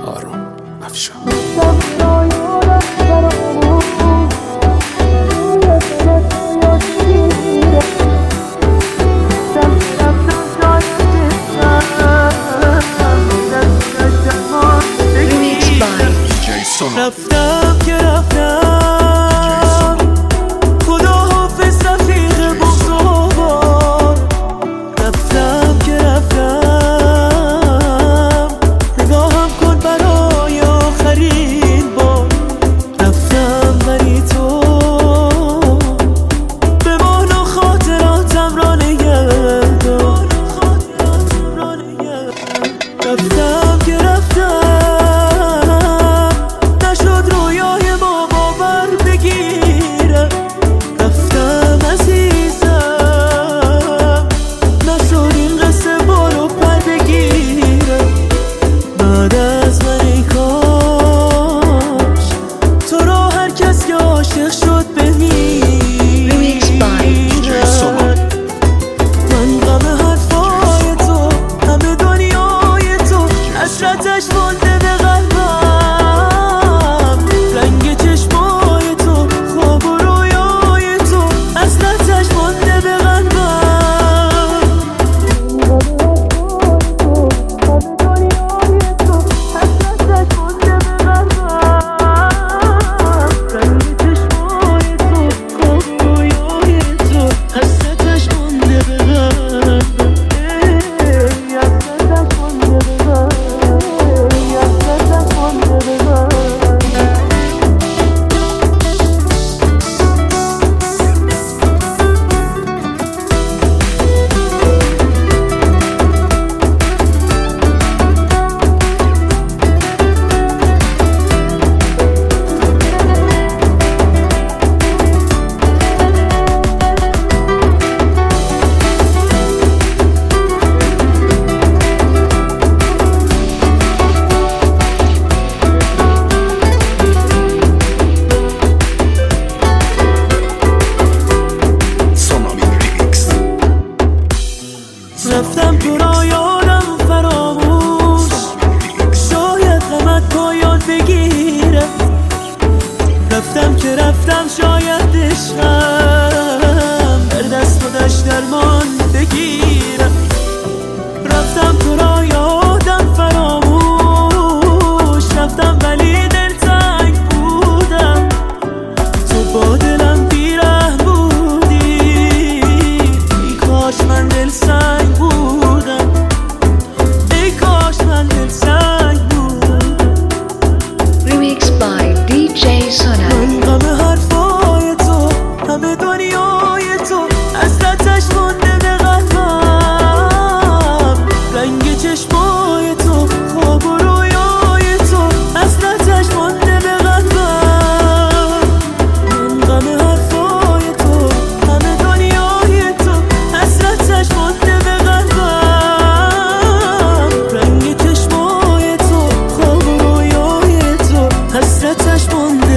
هارون افشار. رفتم که رفتم، خدا حافظ رفیق بزرگوار. رفتم که رفتم، نگاهم کن برای آخرین بار. رفتم ولی تو بمان و خاطراتم را نگه دار. رفتم که رفتم، رفتم تو را یادم فراموش، شاید غمت پایان بگیره. رفتم که رفتم، شاید عشقم در دست خودش درمان بگیره. رفتم تو را یادم فراموش، رفتم ولی دلتنگ بودم. تو با دلم بیره بودی، ای کاش من دلسنگ بودم، ای کاش من دلسنگ بودم. Remix by DJ Sona. من غم حرفای تو، همه دنیای تو، حسرتش مونده به قلبم. رنگ چشمای تو، خواب و رویای تو، حسرتش مونده به قلبم. من غم حرفای تو، همه دنیای تو، حسرتش مونده به قلبم. رنگ چشمای تو، خواب و رویای تو، حسرتش مونده